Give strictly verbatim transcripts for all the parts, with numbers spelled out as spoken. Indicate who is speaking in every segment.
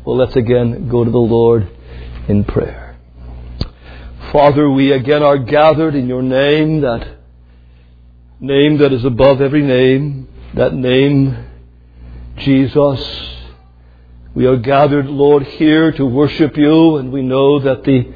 Speaker 1: Well, let's again go to the Lord in prayer. Father, we again are gathered in your name, that name that is above every name, that name, Jesus. We are gathered, Lord, here to worship you, and we know that the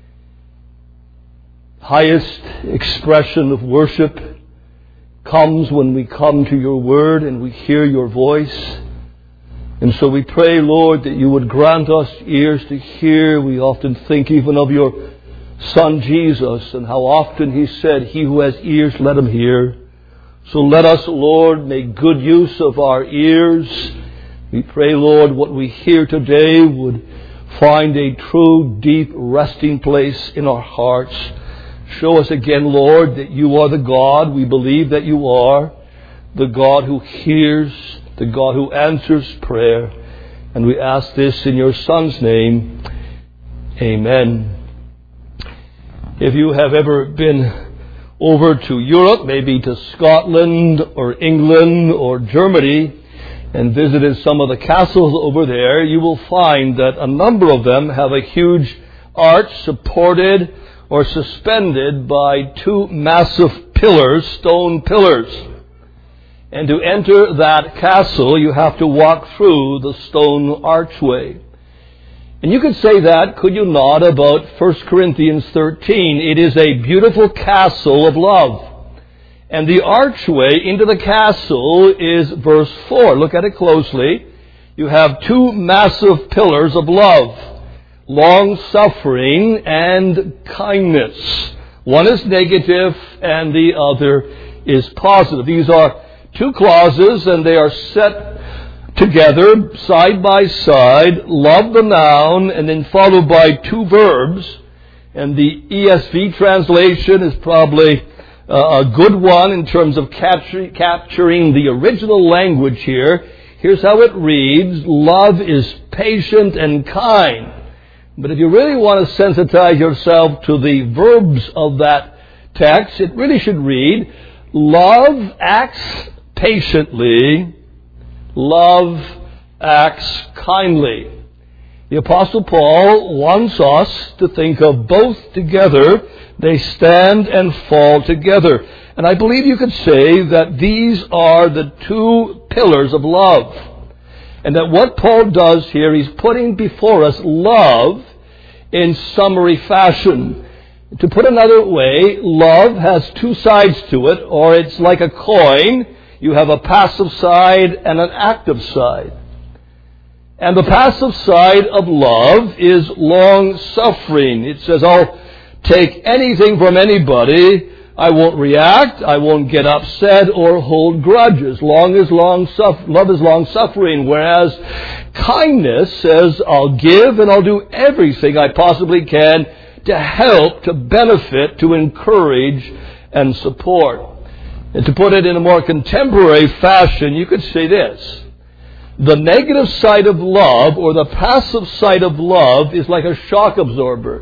Speaker 1: highest expression of worship comes when we come to your word and we hear your voice. And so we pray, Lord, that you would grant us ears to hear. We often think even of your Son Jesus and how often he said, he who has ears, let him hear. So let us, Lord, make good use of our ears. We pray, Lord, what we hear today would find a true, deep resting place in our hearts. Show us again, Lord, that you are the God we believe that you are, the God who hears, the God who answers prayer. And we ask this in your Son's name. Amen. If you have ever been over to Europe, maybe to Scotland or England or Germany, and visited some of the castles over there, you will find that a number of them have a huge arch supported or suspended by two massive pillars, stone pillars. And to enter that castle, you have to walk through the stone archway. And you could say that, could you not, about First Corinthians thirteen. It is a beautiful castle of love. And the archway into the castle is verse four. Look at it closely. You have two massive pillars of love, long-suffering and kindness. One is negative and the other is positive. These are two clauses, and they are set together side by side. Love, the noun, and then followed by two verbs. And the E S V translation is probably uh, a good one in terms of capture, capturing the original language here. Here's how it reads: love is patient and kind. But if you really want to sensitize yourself to the verbs of that text, it really should read: love acts patiently, love acts kindly. The Apostle Paul wants us to think of both together. They stand and fall together. And I believe you could say that these are the two pillars of love. And that what Paul does here, he's putting before us love in summary fashion. To put another way, love has two sides to it, or it's like a coin. You have a passive side and an active side. And the passive side of love is long-suffering. It says, I'll take anything from anybody. I won't react. I won't get upset or hold grudges. Long is long suff- love is long-suffering. Whereas kindness says, I'll give and I'll do everything I possibly can to help, to benefit, to encourage and support. And to put it in a more contemporary fashion, you could say this: the negative side of love, or the passive side of love, is like a shock absorber.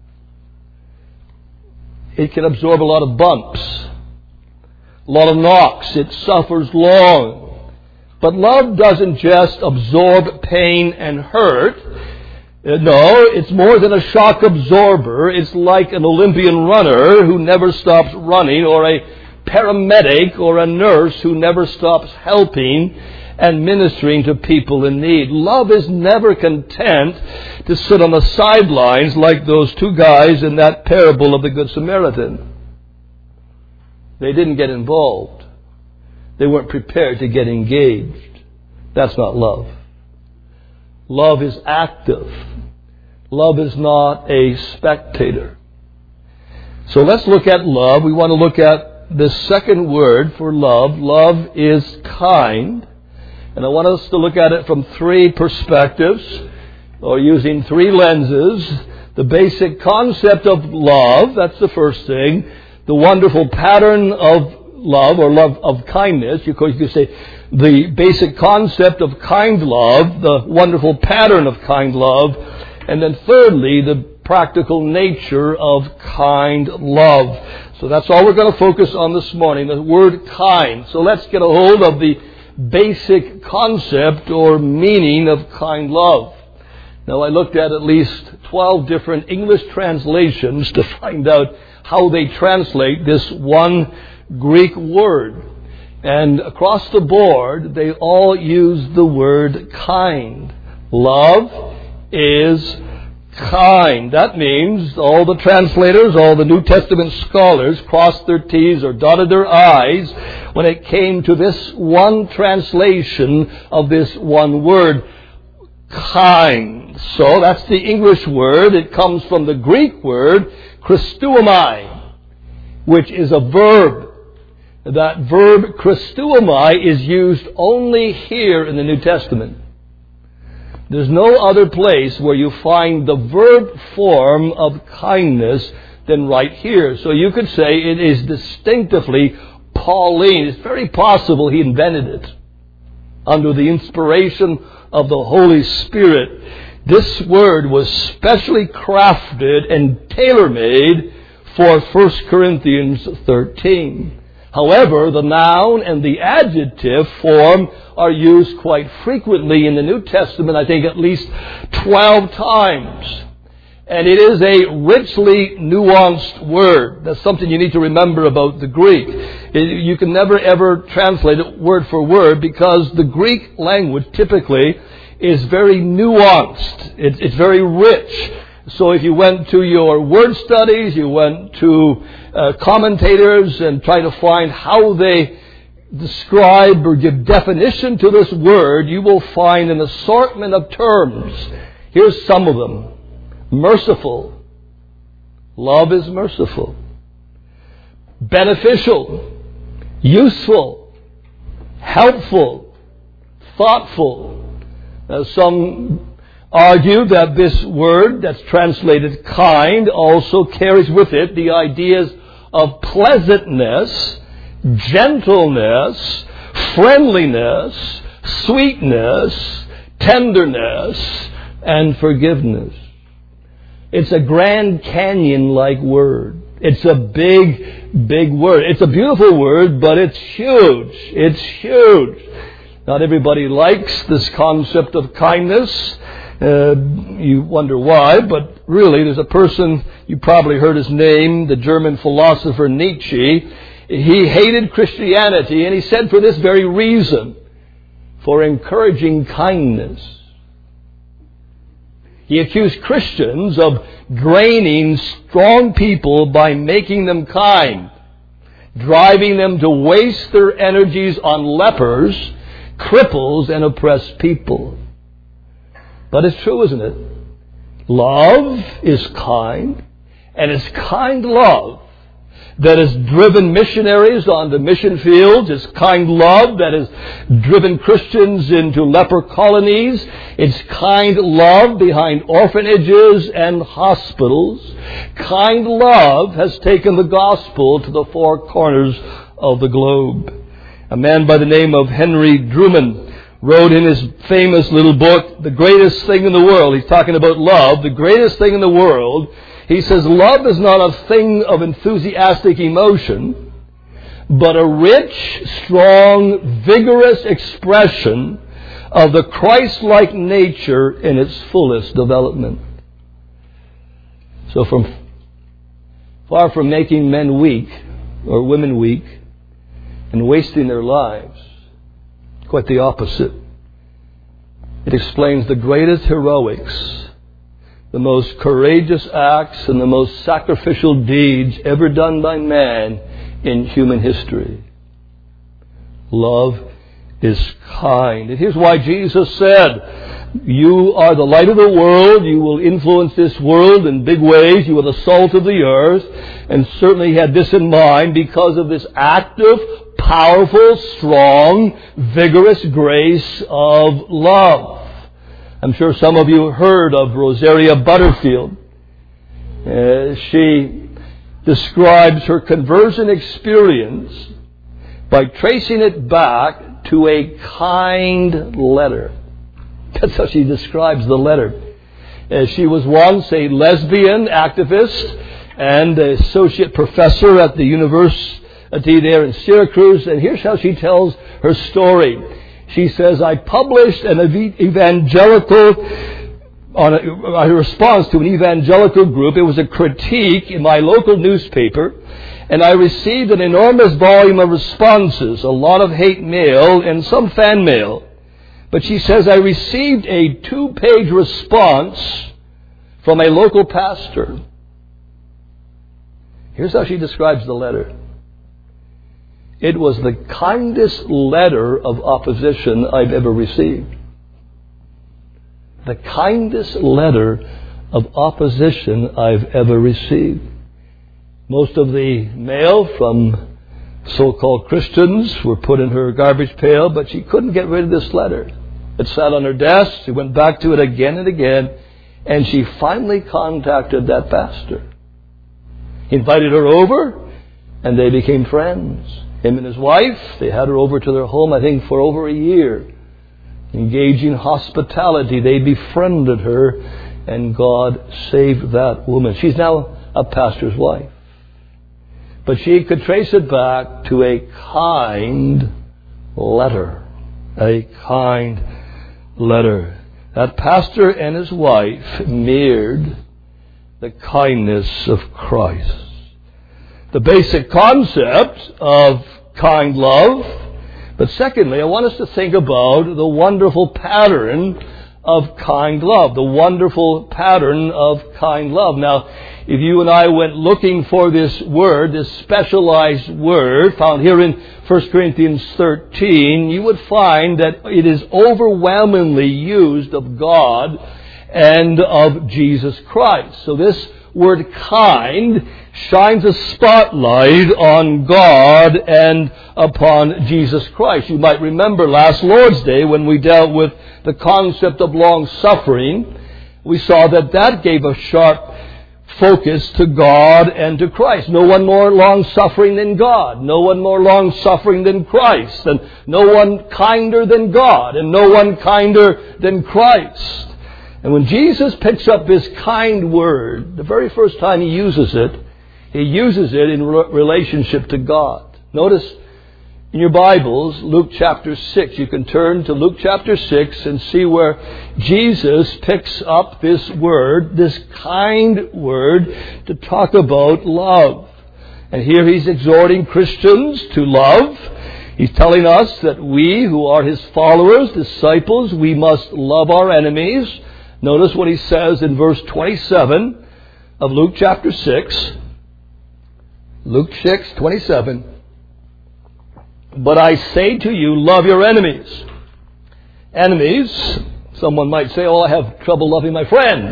Speaker 1: It can absorb a lot of bumps, a lot of knocks. It suffers long. But love doesn't just absorb pain and hurt. No, it's more than a shock absorber. It's like an Olympian runner who never stops running, or a paramedic or a nurse who never stops helping and ministering to people in need. Love is never content to sit on the sidelines like those two guys in that parable of the Good Samaritan. They didn't get involved. They weren't prepared to get engaged. That's not love. Love is active. Love is not a spectator. So let's look at love. We want to look at the second word for love. Love is kind. And I want us to look at it from three perspectives, or using three lenses. The basic concept of love, that's the first thing. The wonderful pattern of love, or love of kindness. Of course, you could say the basic concept of kind love, the wonderful pattern of kind love. And then thirdly, the practical nature of kind love. So that's all we're going to focus on this morning, the word kind. So let's get a hold of the basic concept or meaning of kind love. Now, I looked at at least twelve different English translations to find out how they translate this one Greek word. And across the board, they all use the word kind. Love is kind. That means all the translators, all the New Testament scholars crossed their T's or dotted their I's when it came to this one translation of this one word, kind. So that's the English word. It comes from the Greek word Christouomai, which is a verb. That verb Christouomai is used only here in the New Testament. There's no other place where you find the verb form of kindness than right here. So you could say it is distinctively Pauline. It's very possible he invented it under the inspiration of the Holy Spirit. This word was specially crafted and tailor-made for First Corinthians thirteen. However, the noun and the adjective form are used quite frequently in the New Testament, I think at least twelve times. And it is a richly nuanced word. That's something you need to remember about the Greek. It, you can never ever translate it word for word because the Greek language typically is very nuanced. It, it's very rich. So if you went to your word studies, you went to uh, commentators and try to find how they describe or give definition to this word, you will find an assortment of terms. Here's some of them. Merciful. Love is merciful. Beneficial. Useful. Helpful. Thoughtful. Now, some argue that this word that's translated kind also carries with it the ideas of pleasantness, gentleness, friendliness, sweetness, tenderness, and forgiveness. It's a Grand Canyon-like word. It's a big, big word. It's a beautiful word, but it's huge. It's huge. Not everybody likes this concept of kindness. Uh, you wonder why, but really there's a person, you probably heard his name, the German philosopher Nietzsche. He hated Christianity, and he said for this very reason, for encouraging kindness. He accused Christians of draining strong people by making them kind, driving them to waste their energies on lepers, cripples, and oppressed people. But it's true, isn't it? Love is kind, and it's kind love that has driven missionaries onto mission fields. It's kind love that has driven Christians into leper colonies. It's kind love behind orphanages and hospitals. Kind love has taken the gospel to the four corners of the globe. A man by the name of Henry Drummond wrote in his famous little book, The Greatest Thing in the World. He's talking about love, the greatest thing in the world. He says, love is not a thing of enthusiastic emotion, but a rich, strong, vigorous expression of the Christ-like nature in its fullest development. So from far from making men weak or women weak and wasting their lives, quite the opposite. It explains the greatest heroics, the most courageous acts, and the most sacrificial deeds ever done by man in human history. Love is kind. And here's why Jesus said, you are the light of the world. You will influence this world in big ways. You are the salt of the earth. And certainly he had this in mind because of this active, powerful, strong, vigorous grace of love. I'm sure some of you heard of Rosaria Butterfield. Uh, she describes her conversion experience by tracing it back to a kind letter. That's how she describes the letter. Uh, she was once a lesbian activist and associate professor at the university there in Syracuse. And here's how she tells her story. She says, I published an evangelical on a, a response to an evangelical group. It was a critique in my local newspaper, and I received an enormous volume of responses, a lot of hate mail and some fan mail. But she says, I received a two-page response from a local pastor. Here's how she describes the letter. It was the kindest letter of opposition I've ever received. The kindest letter of opposition I've ever received. Most of the mail from so-called Christians were put in her garbage pail, but she couldn't get rid of this letter. It sat on her desk. She went back to it again and again, and she finally contacted that pastor. He invited her over, and they became friends. Him and his wife, they had her over to their home, I think, for over a year. Engaging hospitality, they befriended her, and God saved that woman. She's now a pastor's wife. But she could trace it back to a kind letter. A kind letter. That pastor and his wife mirrored the kindness of Christ. The basic concept of kind love. But secondly, I want us to think about the wonderful pattern of kind love. The wonderful pattern of kind love. Now, if you and I went looking for this word, this specialized word found here in First Corinthians thirteen, you would find that it is overwhelmingly used of God and of Jesus Christ. So this word kind shines a spotlight on God and upon Jesus Christ. You might remember last Lord's Day when we dealt with the concept of long-suffering, we saw that that gave a sharp focus to God and to Christ. No one more long-suffering than God. No one more long-suffering than Christ. And no one kinder than God. And no one kinder than Christ. And when Jesus picks up this kind word, the very first time he uses it, he uses it in re- relationship to God. Notice in your Bibles, Luke chapter six. You can turn to Luke chapter six and see where Jesus picks up this word, this kind word, to talk about love. And here he's exhorting Christians to love. He's telling us that we who are his followers, disciples, we must love our enemies. Notice what he says in verse twenty-seven of Luke chapter six. Luke six, twenty-seven. But I say to you, love your enemies. Enemies, someone might say, oh, I have trouble loving my friends.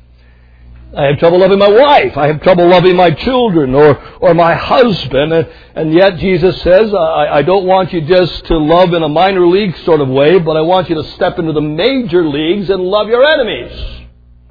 Speaker 1: I have trouble loving my wife. I have trouble loving my children or, or my husband. And, and yet Jesus says, I, I don't want you just to love in a minor league sort of way, but I want you to step into the major leagues and love your enemies.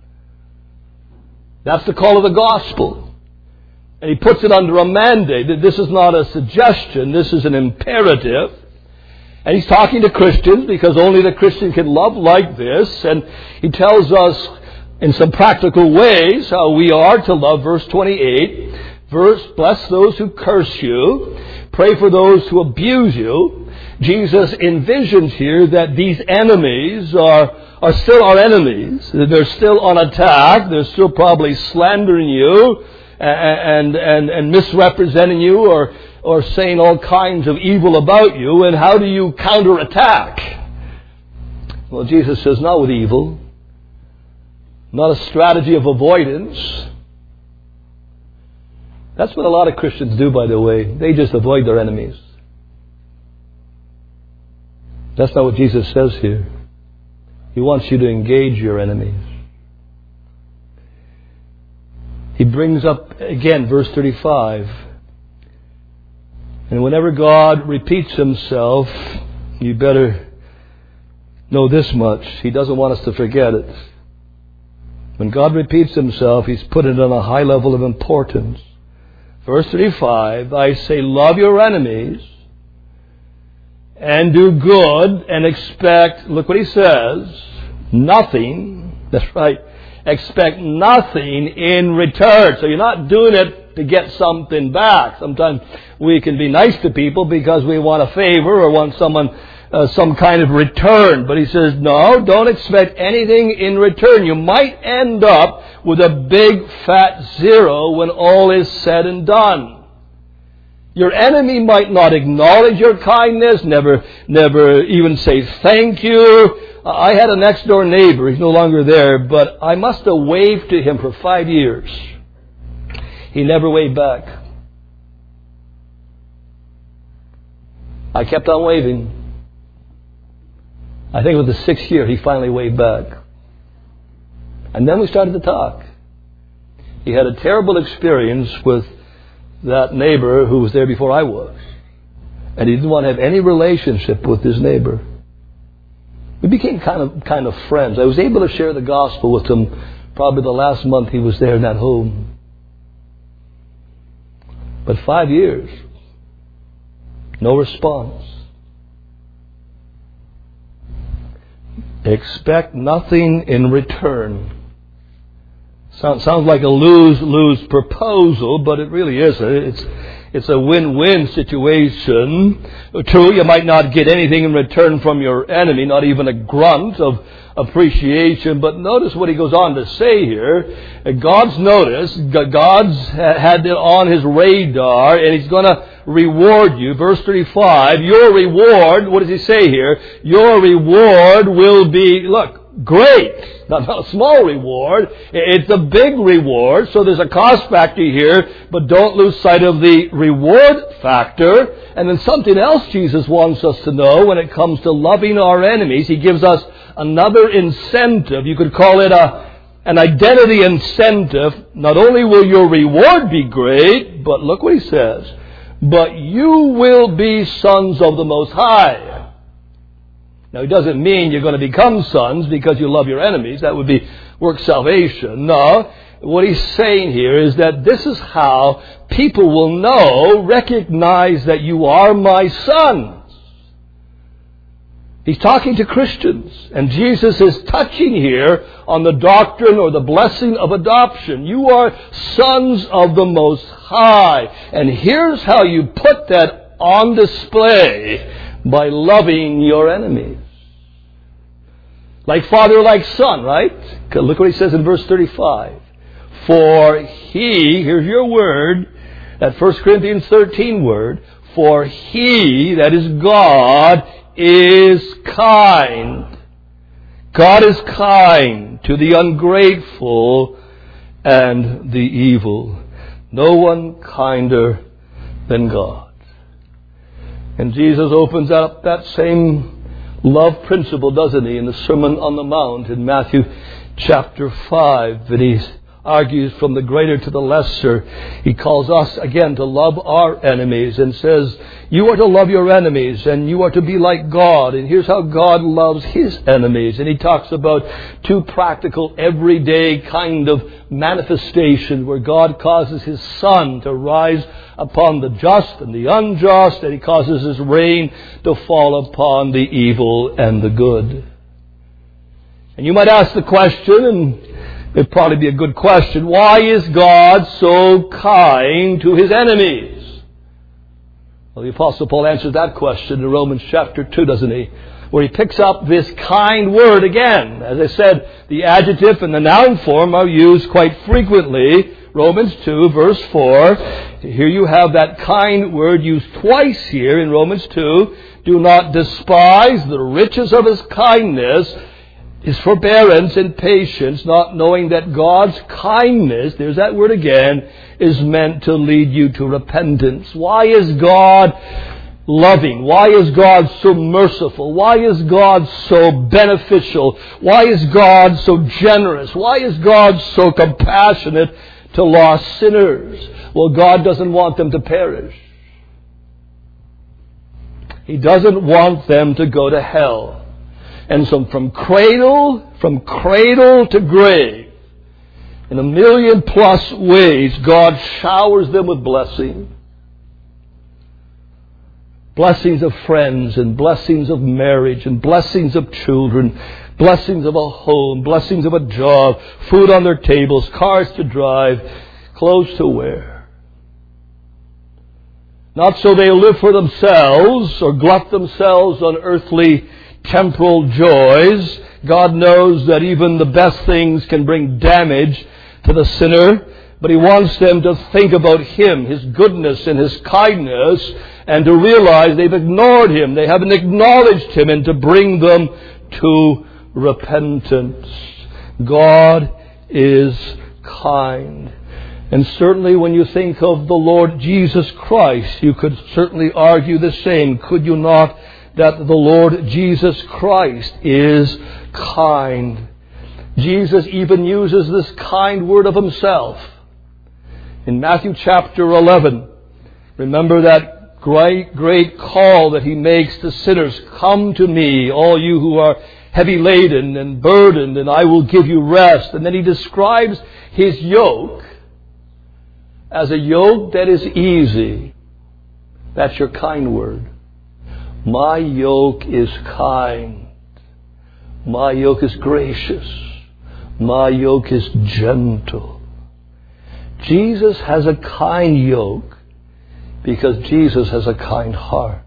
Speaker 1: That's the call of the gospel. And he puts it under a mandate. This is not a suggestion. This is an imperative. And he's talking to Christians because only the Christian can love like this. And he tells us in some practical ways how we are to love. Verse twenty-eight. Verse, bless those who curse you. Pray for those who abuse you. Jesus envisions here that these enemies are, are still our enemies. They're still on attack. They're still probably slandering you. And, and, and misrepresenting you or, or saying all kinds of evil about you. And how do you counterattack? Well, Jesus says, not with evil. Not a strategy of avoidance. That's what a lot of Christians do, by the way. They just avoid their enemies. That's not what Jesus says here. He wants you to engage your enemies. He brings up, again, verse thirty-five. And whenever God repeats himself, you better know this much. He doesn't want us to forget it. When God repeats himself, he's put it on a high level of importance. Verse thirty-five, I say, love your enemies and do good and expect, look what he says, nothing. That's right. Expect nothing in return. So you're not doing it to get something back. Sometimes we can be nice to people because we want a favor or want someone uh, some kind of return. But he says, no, don't expect anything in return. You might end up with a big fat zero when all is said and done. Your enemy might not acknowledge your kindness, never, never even say thank you. I had a next door neighbor. He's no longer there, but I must have waved to him for five years. He never waved back. I kept on waving. I think it was the sixth year he finally waved back. And then we started to talk. He had a terrible experience with that neighbor who was there before I was. And he didn't want to have any relationship with his neighbor. We became kind of kind of friends. I was able to share the gospel with him probably the last month he was there in that home. But five years, no response. Expect nothing in return. Sounds, sounds like a lose-lose proposal, but it really isn't. It's, it's a win-win situation. True, you might not get anything in return from your enemy, not even a grunt of appreciation, but notice what he goes on to say here. God's notice, God's had it on his radar, and he's going to reward you. Verse thirty-five, your reward, what does he say here? Your reward will be, look, great. Not, not a small reward. It's a big reward. So there's a cost factor here, but don't lose sight of the reward factor. And then something else Jesus wants us to know when it comes to loving our enemies. He gives us another incentive. You could call it a an identity incentive. Not only will your reward be great, but look what he says, but you will be sons of the Most High. Now, it doesn't mean you're going to become sons because you love your enemies. That would be work salvation. No. What he's saying here is that this is how people will know, recognize that you are my sons. He's talking to Christians. And Jesus is touching here on the doctrine or the blessing of adoption. You are sons of the Most High. And here's how you put that on display: by loving your enemies. Like father, like son, right? Look what he says in verse thirty-five. For he, here's your word, that First Corinthians thirteen word, for he, that is God, is kind. God is kind to the ungrateful and the evil. No one kinder than God. And Jesus opens up that same love principle, doesn't he, in the Sermon on the Mount in Matthew chapter five. And he argues from the greater to the lesser. He calls us again to love our enemies and says, you are to love your enemies and you are to be like God. And here's how God loves his enemies. And he talks about two practical, everyday kind of manifestations where God causes his sun to rise upon the just and the unjust, and he causes his rain to fall upon the evil and the good. And you might ask the question, and it'd probably be a good question, why is God so kind to his enemies? Well, the Apostle Paul answers that question in Romans chapter two, doesn't he? Where he picks up this kind word again. As I said, the adjective and the noun form are used quite frequently. Romans two, verse four. Here you have that kind word used twice here in Romans two. Do not despise the riches of his kindness, his forbearance and patience, not knowing that God's kindness, there's that word again, is meant to lead you to repentance. Why is God loving? Why is God so merciful? Why is God so beneficial? Why is God so generous? Why is God so compassionate to lost sinners? Well, God doesn't want them to perish. He doesn't want them to go to hell. And so from cradle, from cradle to grave, in a million plus ways, God showers them with blessing. Blessings of friends and blessings of marriage and blessings of children, blessings of a home, blessings of a job, food on their tables, cars to drive, clothes to wear. Not so they live for themselves or glut themselves on earthly temporal joys. God knows that even the best things can bring damage to the sinner, but He wants them to think about Him, His goodness and His kindness, and to realize they've ignored Him, they haven't acknowledged Him, and to bring them to repentance. God is kind. And certainly when you think of the Lord Jesus Christ, you could certainly argue the same, could you not, that the Lord Jesus Christ is kind. Jesus even uses this kind word of Himself. In Matthew chapter eleven, remember that great, great call that He makes to sinners, "Come to me, all you who are heavy laden and burdened, and I will give you rest." And then He describes His yoke as a yoke that is easy. That's your kind word. My yoke is kind. My yoke is gracious. My yoke is gentle. Jesus has a kind yoke because Jesus has a kind heart.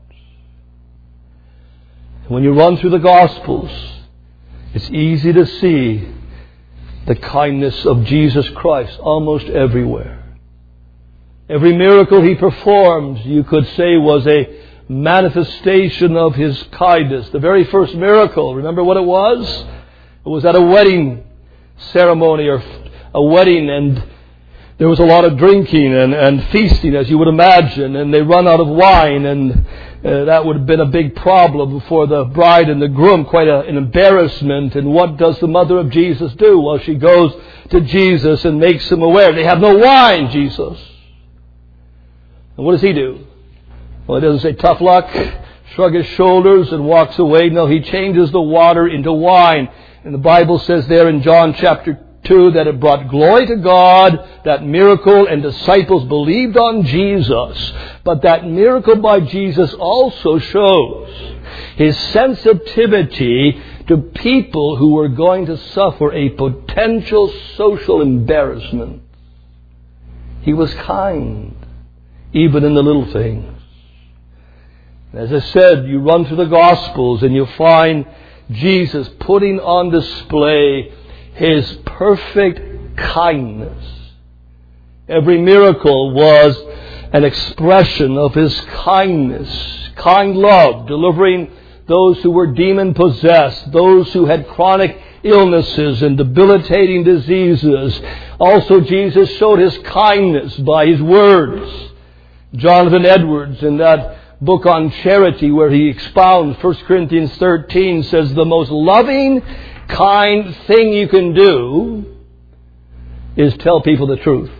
Speaker 1: When you run through the Gospels, it's easy to see the kindness of Jesus Christ almost everywhere. Every miracle He performed, you could say, was a manifestation of His kindness. The very first miracle, remember what it was? It was at a wedding ceremony or a wedding, and there was a lot of drinking and, and feasting, as you would imagine, and they run out of wine, and uh, that would have been a big problem for the bride and the groom, quite a, an embarrassment. And what does the mother of Jesus do? Well, she goes to Jesus and makes him aware. They have no wine, Jesus. And what does He do? Well, He doesn't say, "Tough luck," shrug His shoulders and walks away. No, He changes the water into wine. And the Bible says there in John chapter two that it brought glory to God, that miracle, and disciples believed on Jesus. But that miracle by Jesus also shows His sensitivity to people who were going to suffer a potential social embarrassment. He was kind, even in the little things. As I said, you run through the Gospels and you find Jesus putting on display His perfect kindness. Every miracle was an expression of His kindness, kind love, delivering those who were demon-possessed, those who had chronic illnesses and debilitating diseases. Also, Jesus showed His kindness by His words. Jonathan Edwards, in that book on charity where he expounds First Corinthians thirteen, says the most loving, kind thing you can do is tell people the truth.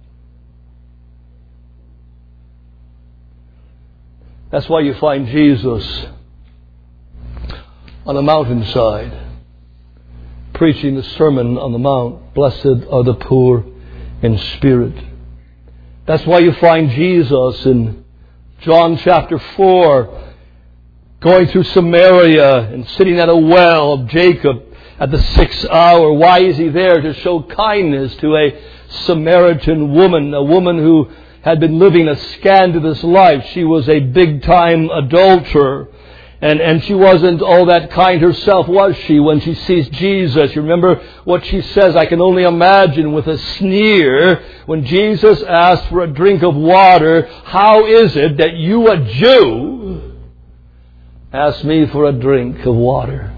Speaker 1: That's why you find Jesus on a mountainside preaching the Sermon on the Mount. Blessed are the poor in spirit. That's why you find Jesus in John chapter four going through Samaria and sitting at a well of Jacob at the sixth hour. Why is He there? To show kindness to a Samaritan woman, a woman who had been living a scandalous life. She was a big-time adulterer. And, and she wasn't all that kind herself, was she, when she sees Jesus? You remember what she says, I can only imagine, with a sneer, when Jesus asked for a drink of water, "How is it that you, a Jew, ask me for a drink of water?"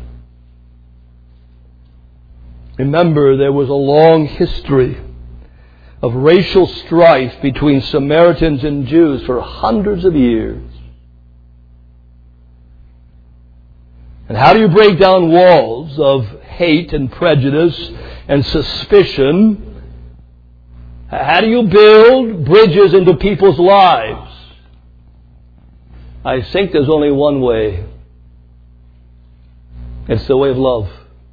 Speaker 1: Remember, there was a long history of racial strife between Samaritans and Jews for hundreds of years. And how do you break down walls of hate and prejudice and suspicion? How do you build bridges into people's lives? I think there's only one way. It's the way of love.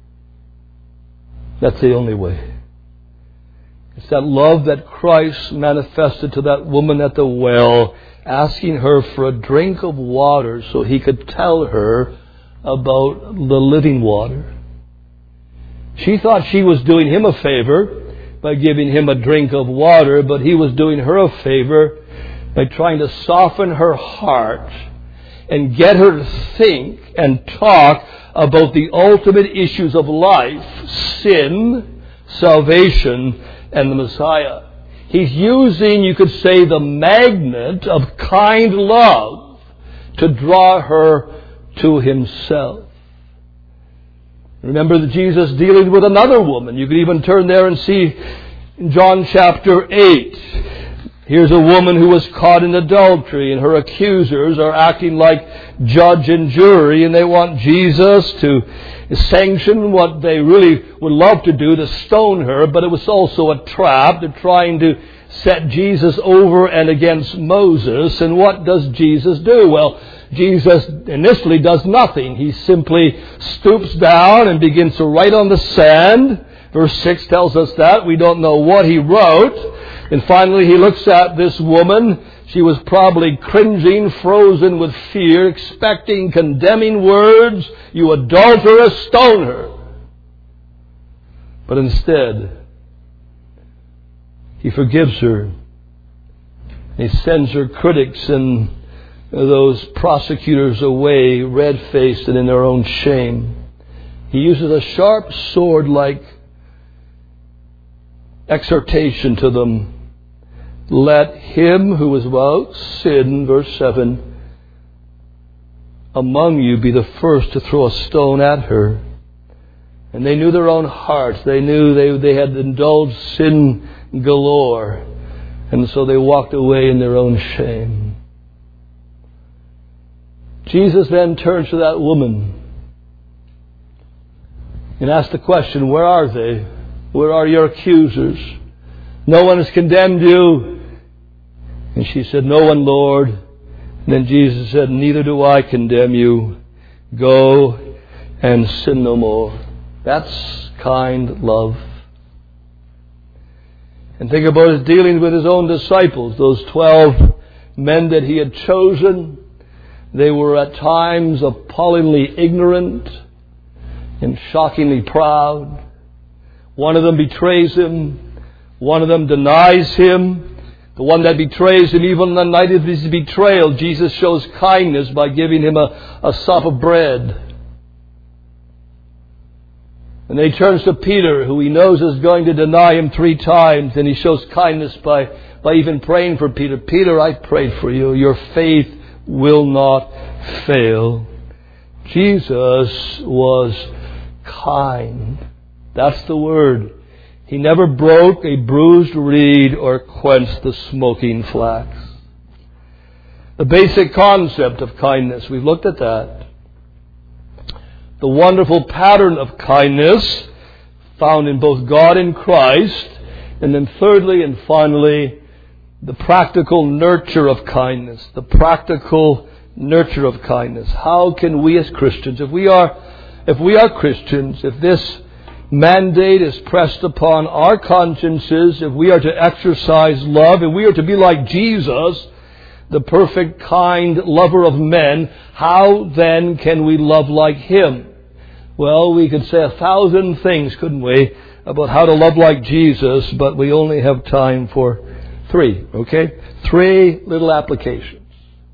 Speaker 1: That's the only way. It's that love that Christ manifested to that woman at the well, asking her for a drink of water so He could tell her about the living water. She thought she was doing Him a favor by giving Him a drink of water, but He was doing her a favor by trying to soften her heart and get her to think and talk about the ultimate issues of life, sin, salvation, and the Messiah. He's using, you could say, the magnet of kind love to draw her to himself. Remember that Jesus dealing with another woman. You could even turn there and see in John chapter eight. Here's a woman who was caught in adultery, and her accusers are acting like judge and jury, and they want Jesus to sanction what they really would love to do, to stone her, but it was also a trap. They're trying to set Jesus over and against Moses, and what does Jesus do? Well, Jesus initially does nothing. He simply stoops down and begins to write on the sand. Verse six tells us that. We don't know what he wrote. And finally he looks at this woman. She was probably cringing, frozen with fear, expecting condemning words. You adulteress, stone her. But instead, he forgives her. He sends her critics and those prosecutors away, red-faced and in their own shame. He uses a sharp sword-like exhortation to them. Let him who is without sin, verse seven, among you be the first to throw a stone at her. And they knew their own hearts. They knew they, they had indulged sin galore. And so they walked away in their own shame. Jesus then turns to that woman and asks the question, where are they? Where are your accusers? No one has condemned you. And she said, no one, Lord. And then Jesus said, neither do I condemn you. Go and sin no more. That's kind love. And think about his dealings with his own disciples, those twelve men that he had chosen. They were at times appallingly ignorant and shockingly proud. One of them betrays him. One of them denies him. The one that betrays him, even on the night of his betrayal, Jesus shows kindness by giving him a, a sup of bread. And then he turns to Peter, who he knows is going to deny him three times, and he shows kindness by, by even praying for Peter. Peter, I prayed for you. Your faith will not fail. Jesus was kind. That's the word. He never broke a bruised reed or quenched the smoking flax. The basic concept of kindness, we've looked at that. The wonderful pattern of kindness found in both God and Christ. And then thirdly and finally, the practical nurture of kindness. The practical nurture of kindness. How can we as Christians, if we are, if we are Christians, if this mandate is pressed upon our consciences, if we are to exercise love, if we are to be like Jesus, the perfect, kind lover of men, how then can we love like him? Well, we could say a thousand things, couldn't we, about how to love like Jesus, but we only have time for three, okay? Three little applications.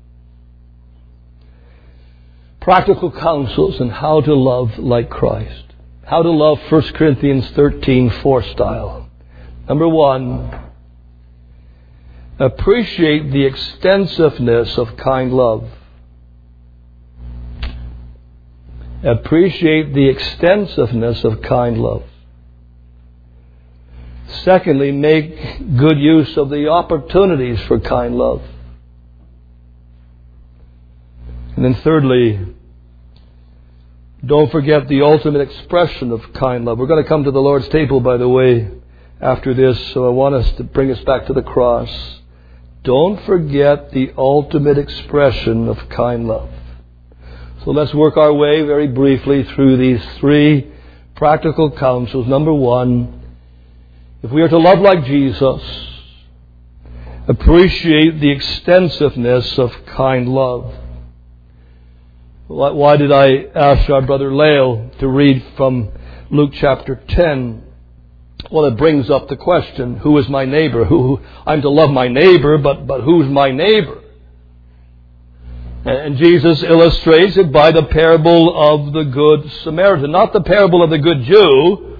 Speaker 1: Practical counsels on how to love like Christ. How to love First Corinthians thirteen four style. Number one, appreciate the extensiveness of kind love. Appreciate the extensiveness of kind love. Secondly, make good use of the opportunities for kind love. And then thirdly, don't forget the ultimate expression of kind love. We're going to come to the Lord's table, by the way, after this, so I want us to bring us back to the cross. Don't forget the ultimate expression of kind love. So let's work our way very briefly through these three practical counsels. Number one, if we are to love like Jesus, appreciate the extensiveness of kind love. Why did I ask our brother Lale to read from Luke chapter ten? Well, it brings up the question, who is my neighbor? Who I'm to love my neighbor, but, but who's my neighbor? And Jesus illustrates it by the parable of the Good Samaritan. Not the parable of the good Jew,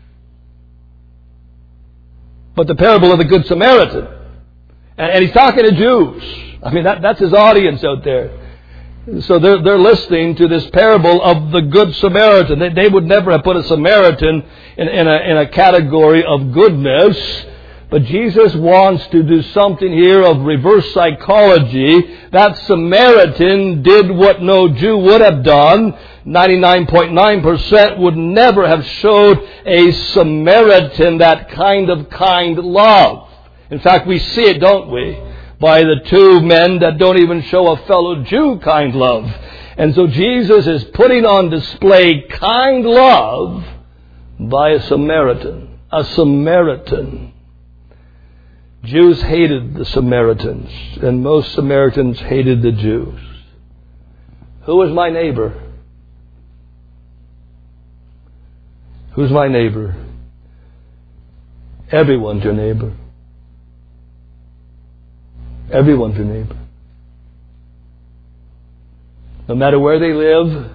Speaker 1: but the parable of the Good Samaritan. And, and he's talking to Jews. I mean, that, that's his audience out there. So they're, they're listening to this parable of the Good Samaritan. They, they would never have put a Samaritan in, in, a, in a category of goodness. But Jesus wants to do something here of reverse psychology. That Samaritan did what no Jew would have done. ninety-nine point nine percent would never have showed a Samaritan that kind of kind love. In fact, we see it, don't we? By the two men that don't even show a fellow Jew kind love. And so Jesus is putting on display kind love by a Samaritan. A Samaritan. Jews hated the Samaritans, and most Samaritans hated the Jews. Who is my neighbor? Who's my neighbor? Everyone's your neighbor. Everyone's your neighbor. No matter where they live,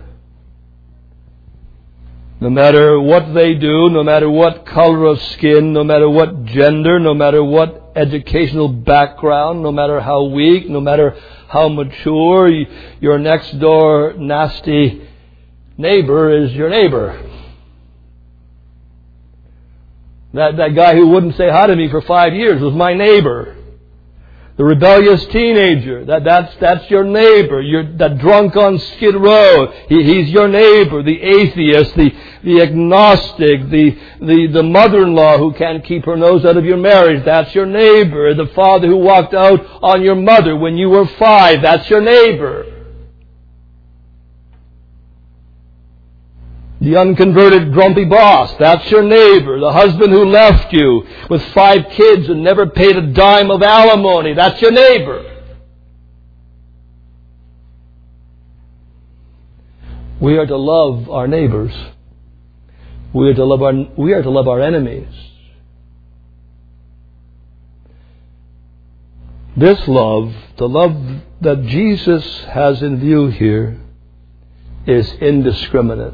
Speaker 1: no matter what they do, no matter what color of skin, no matter what gender, no matter what educational background, no matter how weak, no matter how mature, your next door nasty neighbor is your neighbor. That, that guy who wouldn't say hi to me for five years was my neighbor. The rebellious teenager, that, that's, that's your neighbor. You're, that drunk on Skid Row, he, he's your neighbor. The atheist, the, the agnostic, the, the, the mother-in-law who can't keep her nose out of your marriage, that's your neighbor. The father who walked out on your mother when you were five, that's your neighbor. The unconverted grumpy boss, that's your neighbor. The husband who left you with five kids and never paid a dime of alimony, that's your neighbor. We are to love our neighbors. We are to love our, we are to love our enemies. This love, the love that Jesus has in view here, is indiscriminate.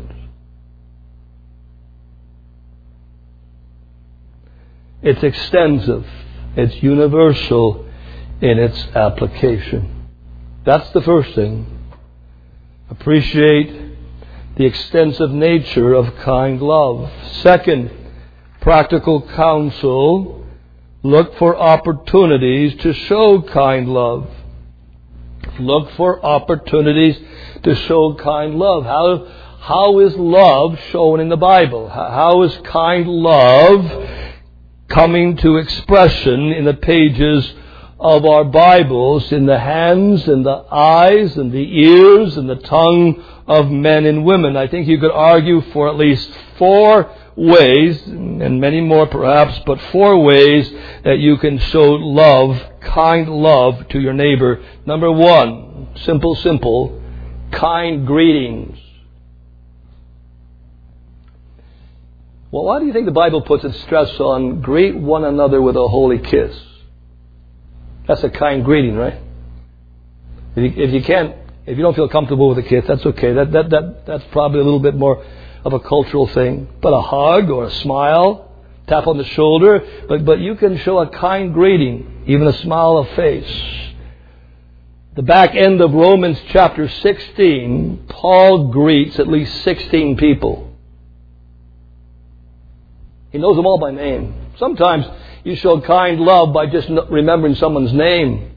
Speaker 1: It's extensive. It's universal in its application. That's the first thing. Appreciate the extensive nature of kind love. Second, practical counsel. Look for opportunities to show kind love. Look for opportunities to show kind love. How, how is love shown in the Bible? How is kind love coming to expression in the pages of our Bibles, in the hands and the eyes and the ears and the tongue of men and women? I think you could argue for at least four ways, and many more perhaps, but four ways that you can show love, kind love to your neighbor. Number one, simple, simple, kind greetings. Well, why do you think the Bible puts its stress on greet one another with a holy kiss? That's a kind greeting, right? If you, if you can't, if you don't feel comfortable with a kiss, that's okay. That, that, that, that's probably a little bit more of a cultural thing. But a hug or a smile, tap on the shoulder, but, but you can show a kind greeting, even a smile of face. The back end of Romans chapter sixteen, Paul greets at least sixteen people. He knows them all by name. Sometimes you show kind love by just remembering someone's name.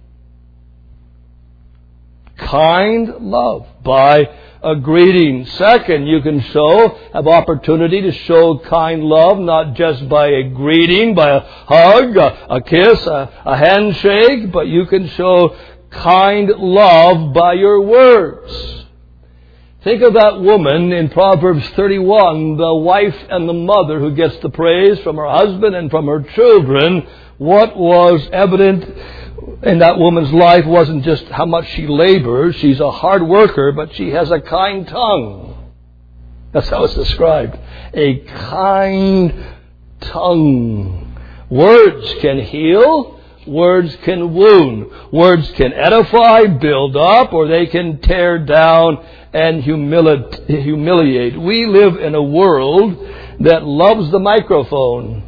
Speaker 1: Kind love by a greeting. Second, you can show, have opportunity to show kind love, not just by a greeting, by a hug, a, a kiss, a, a handshake, but you can show kind love by your words. Think of that woman in Proverbs thirty-one, the wife and the mother who gets the praise from her husband and from her children. What was evident in that woman's life wasn't just how much she labors. She's a hard worker, but she has a kind tongue. That's how it's described. A kind tongue. Words can heal. Words can wound. Words can edify, build up, or they can tear down and humili- humiliate. We live in a world that loves the microphone.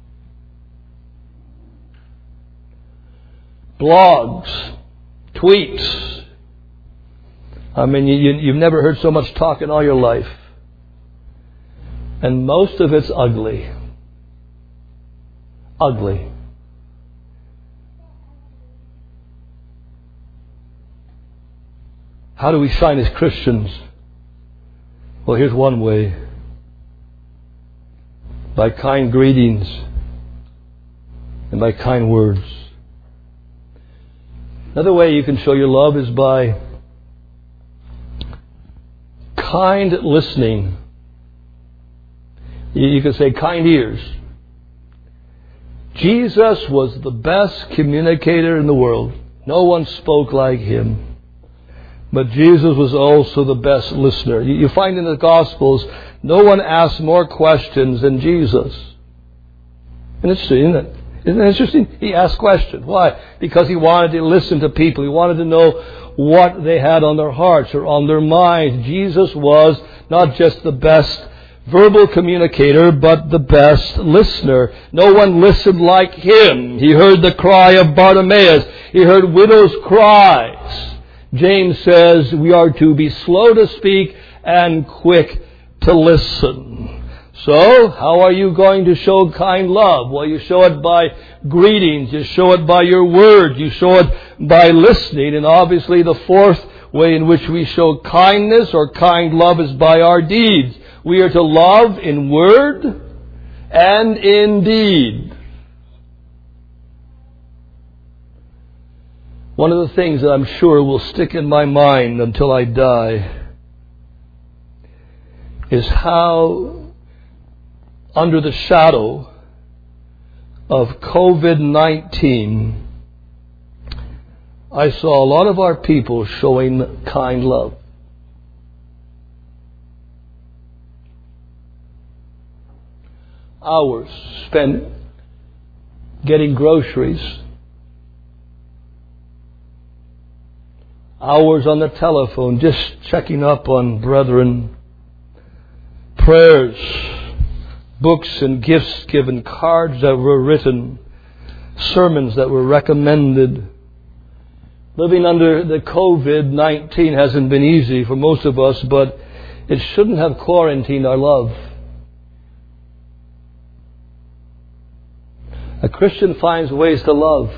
Speaker 1: Blogs, tweets. I mean, you, you, you've never heard so much talk in all your life. And most of it's ugly. Ugly. How do we shine as Christians? Well, here's one way. By kind greetings and by kind words. Another way you can show your love is by kind listening. You can say kind ears. Jesus was the best communicator in the world. No one spoke like Him. But Jesus was also the best listener. You find in the Gospels, no one asked more questions than Jesus. Interesting, isn't it? Isn't it interesting? He asked questions. Why? Because He wanted to listen to people. He wanted to know what they had on their hearts or on their minds. Jesus was not just the best verbal communicator, but the best listener. No one listened like Him. He heard the cry of Bartimaeus. He heard widows' cries. James says we are to be slow to speak and quick to listen. So, how are you going to show kind love? Well, you show it by greetings. You show it by your words. You show it by listening. And obviously the fourth way in which we show kindness or kind love is by our deeds. We are to love in word and in deed. One of the things that I'm sure will stick in my mind until I die is how, under the shadow of covid nineteen, I saw a lot of our people showing kind love. Hours spent getting groceries. Hours on the telephone just checking up on brethren. Prayers, books and gifts given, cards that were written, sermons that were recommended. Living under the covid nineteen hasn't been easy for most of us, but it shouldn't have quarantined our love. A Christian finds ways to love.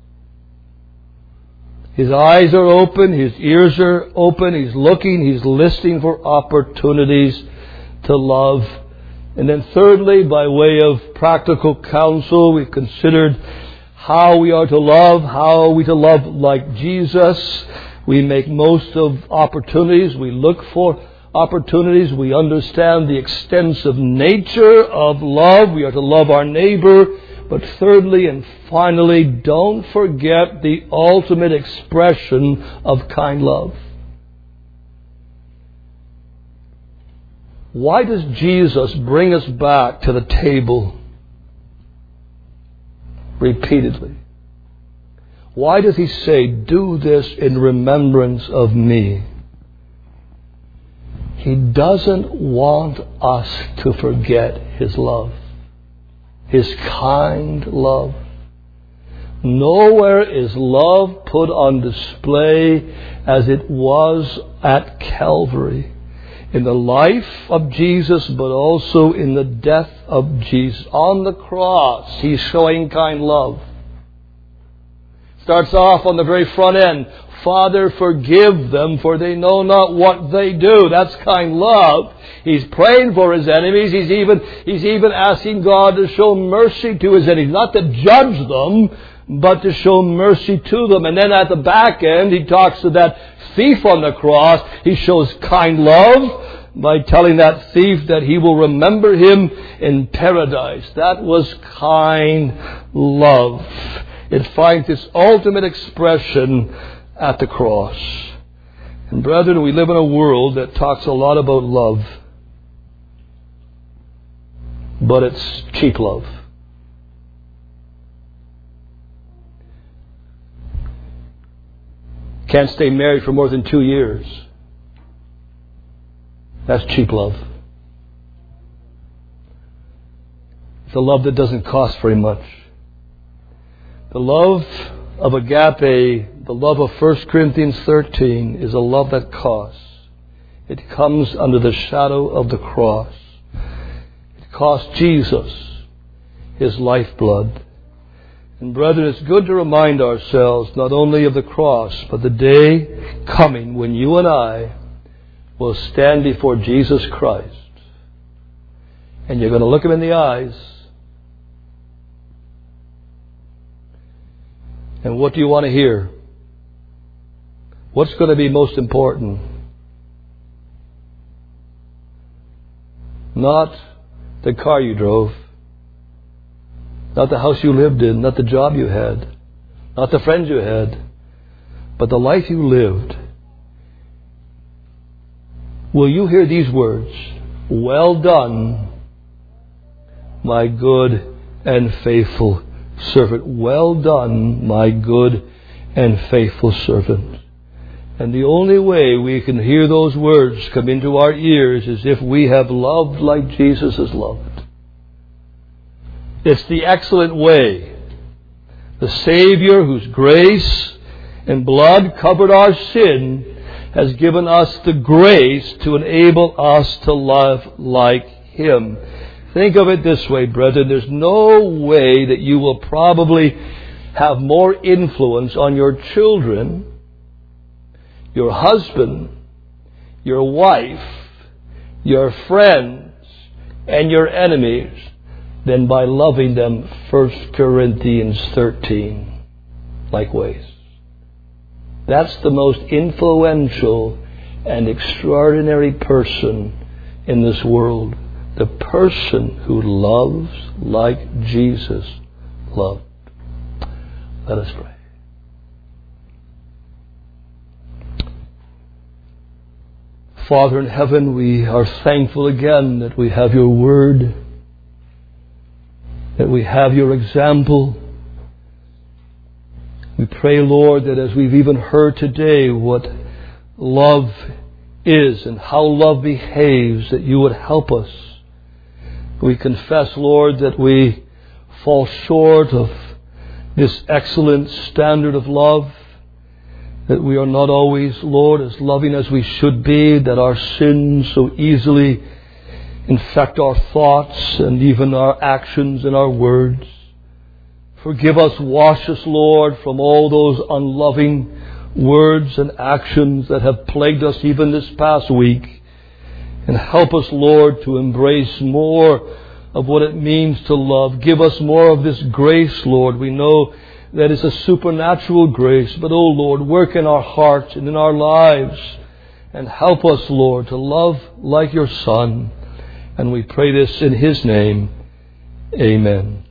Speaker 1: His eyes are open, his ears are open, he's looking, he's listening for opportunities to love. And then thirdly, by way of practical counsel, we've considered how we are to love, how are we to love like Jesus. We make most of opportunities, we look for opportunities, we understand the extensive nature of love, we are to love our neighbor. But thirdly and finally, don't forget the ultimate expression of kind love. Why does Jesus bring us back to the table repeatedly? Why does He say, do this in remembrance of me? He doesn't want us to forget His love. His kind love. Nowhere is love put on display as it was at Calvary. In the life of Jesus, but also in the death of Jesus. On the cross, He's showing kind love. Starts off on the very front end. Father, forgive them, for they know not what they do. That's kind love. He's praying for His enemies. He's even, he's even asking God to show mercy to His enemies. Not to judge them, but to show mercy to them. And then at the back end, He talks to that thief on the cross. He shows kind love by telling that thief that He will remember him in paradise. That was kind love. It finds its ultimate expression at the cross. And brethren, we live in a world that talks a lot about love. but it's cheap love. Can't stay married for more than two years. That's cheap love. It's a love that doesn't cost very much. The love of agape, the love of First Corinthians thirteen, is a love that costs. It comes under the shadow of the cross. It cost Jesus His lifeblood. And brethren, it's good to remind ourselves not only of the cross, but the day coming when you and I will stand before Jesus Christ. And you're going to look Him in the eyes. And what do you want to hear? What's going to be most important? Not the car you drove. Not the house you lived in. Not the job you had. Not the friends you had. But the life you lived. Will you hear these words? Well done, my good and faithful servant. Well done, my good and faithful servant. And the only way we can hear those words come into our ears is if we have loved like Jesus has loved. It's the excellent way. The Savior, whose grace and blood covered our sin, has given us the grace to enable us to love like Him. Think of it this way, brethren. There's no way that you will probably have more influence on your children, your husband, your wife, your friends, and your enemies than by loving them, First Corinthians thirteen, likewise. That's the most influential and extraordinary person in this world. The person who loves like Jesus loved. Let us pray. Father in heaven, we are thankful again that we have your word, that we have your example. We pray, Lord, that as we've even heard today what love is and how love behaves, that you would help us. We confess, Lord, that we fall short of this excellent standard of love, that we are not always, Lord, as loving as we should be, that our sins so easily infect our thoughts and even our actions and our words. Forgive us, wash us, Lord, from all those unloving words and actions that have plagued us even this past week. And help us, Lord, to embrace more of what it means to love. Give us more of this grace, Lord. We know that it's a supernatural grace. But, oh Lord, work in our hearts and in our lives. And help us, Lord, to love like your Son. And we pray this in His name. Amen.